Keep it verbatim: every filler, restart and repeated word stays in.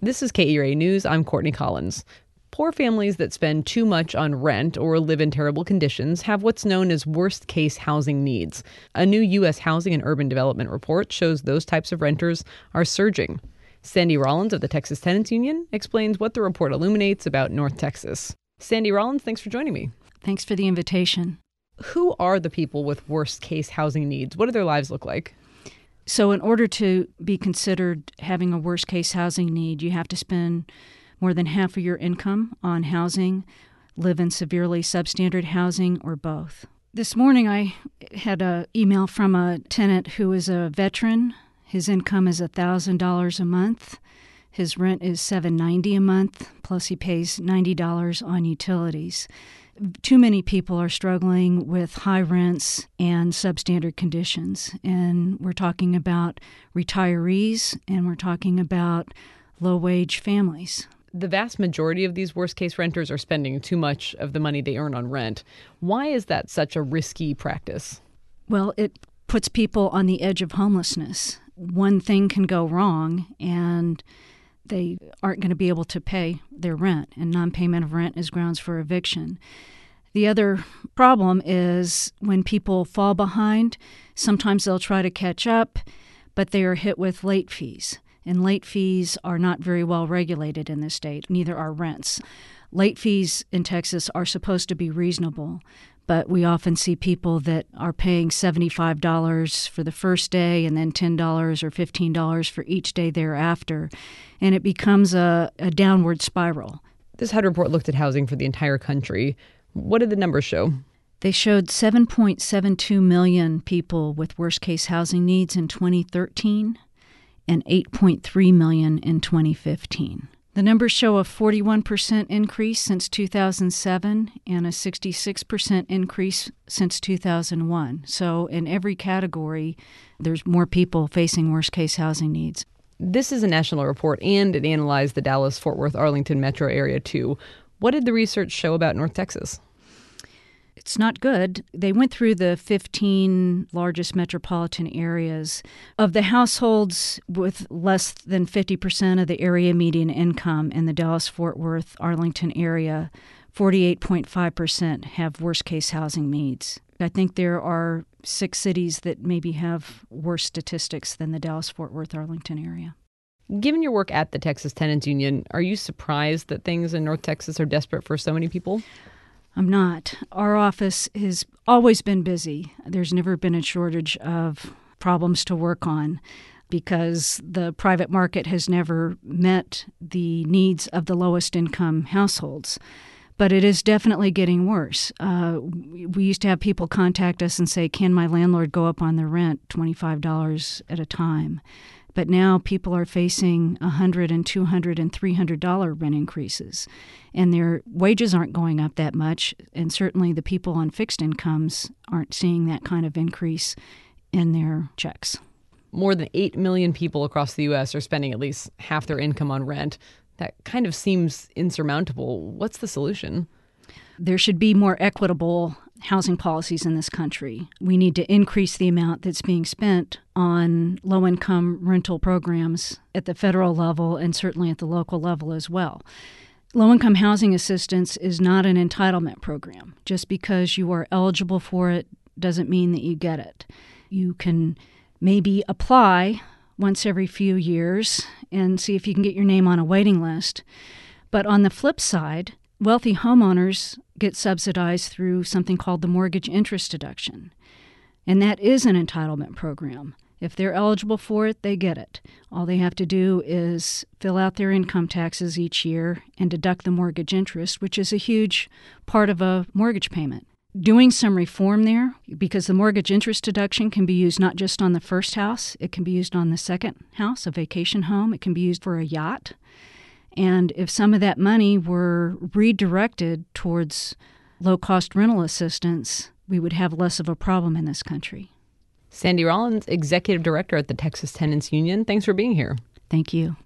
This is K E R A News. I'm Courtney Collins. Poor families that spend too much on rent or live in terrible conditions have what's known as worst-case housing needs. A new U S Housing and Urban Development report shows those types of renters are surging. Sandy Rollins of the Texas Tenants Union explains what the report illuminates about North Texas. Sandy Rollins, thanks for joining me. Thanks for the invitation. Who are the people with worst-case housing needs? What do their lives look like? So in order to be considered having a worst-case housing need, you have to spend more than half of your income on housing, live in severely substandard housing, or both. This morning I had an email from a tenant who is a veteran. His income is one thousand dollars a month. His rent is seven hundred ninety dollars a month, plus he pays ninety dollars on utilities. Too many people are struggling with high rents and substandard conditions. And we're talking about retirees, and we're talking about low-wage families. The vast majority of these worst-case renters are spending too much of the money they earn on rent. Why is that such a risky practice? Well, it puts people on the edge of homelessness. One thing can go wrong, and they aren't going to be able to pay their rent, and non-payment of rent is grounds for eviction. The other problem is when people fall behind, sometimes they'll try to catch up, but they are hit with late fees. And late fees are not very well regulated in this state. Neither are rents. Late fees in Texas are supposed to be reasonable, but we often see people that are paying seventy-five dollars for the first day and then ten dollars or fifteen dollars for each day thereafter. And it becomes a, a downward spiral. This H U D report looked at housing for the entire country. What did the numbers show? They showed seven point seven two million people with worst-case housing needs in twenty thirteen and eight point three million in twenty fifteen. The numbers show a forty-one percent increase since two thousand seven and a sixty-six percent increase since two thousand one. So in every category, there's more people facing worst-case housing needs. This is a national report, and it analyzed the Dallas-Fort Worth-Arlington metro area, too. What did the research show about North Texas? It's not good. They went through the fifteen largest metropolitan areas. Of the households with less than fifty percent of the area median income in the Dallas-Fort Worth-Arlington area, forty-eight point five percent have worst-case housing needs. I think there are six cities that maybe have worse statistics than the Dallas-Fort Worth-Arlington area. Given your work at the Texas Tenants Union, are you surprised that things in North Texas are desperate for so many people? I'm not. Our office has always been busy. There's never been a shortage of problems to work on because the private market has never met the needs of the lowest income households. But it is definitely getting worse. Uh, we used to have people contact us and say, can my landlord go up on the rent twenty-five dollars at a time? But now people are facing one hundred dollars and two hundred dollars and three hundred dollars rent increases. And their wages aren't going up that much. And certainly the people on fixed incomes aren't seeing that kind of increase in their checks. More than eight million people across the U S are spending at least half their income on rent. That kind of seems insurmountable. What's the solution? There should be more equitable housing policies in this country. We need to increase the amount that's being spent on low-income rental programs at the federal level and certainly at the local level as well. Low-income housing assistance is not an entitlement program. Just because you are eligible for it doesn't mean that you get it. You can maybe apply once every few years and see if you can get your name on a waiting list. But on the flip side, wealthy homeowners get subsidized through something called the mortgage interest deduction. And that is an entitlement program. If they're eligible for it, they get it. All they have to do is fill out their income taxes each year and deduct the mortgage interest, which is a huge part of a mortgage payment. Doing some reform there, because the mortgage interest deduction can be used not just on the first house, it can be used on the second house, a vacation home, it can be used for a yacht. And if some of that money were redirected towards low-cost rental assistance, we would have less of a problem in this country. Sandy Rollins, Executive Director at the Texas Tenants Union, thanks for being here. Thank you.